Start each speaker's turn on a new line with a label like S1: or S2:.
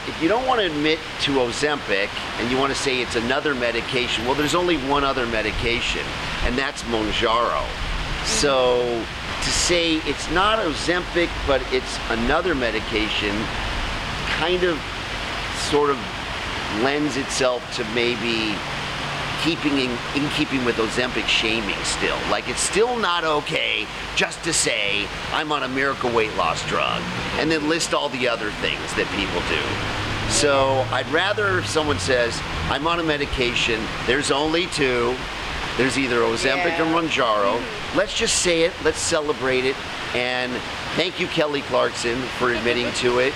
S1: If you don't want to admit to Ozempic and you want to say it's another medication, well, there's only one other medication, and that's Mounjaro. So to say it's not Ozempic, but it's another medication, kind of sort of lends itself to maybe keeping in keeping with Ozempic shaming still. Like, it's still not okay just to say I'm on a miracle weight loss drug and then list all the other things that people do. So I'd rather if someone says I'm on a medication, there's only two, there's either Ozempic or Mounjaro. Let's just say it, let's celebrate it, and thank you, Kelly Clarkson, for admitting to it.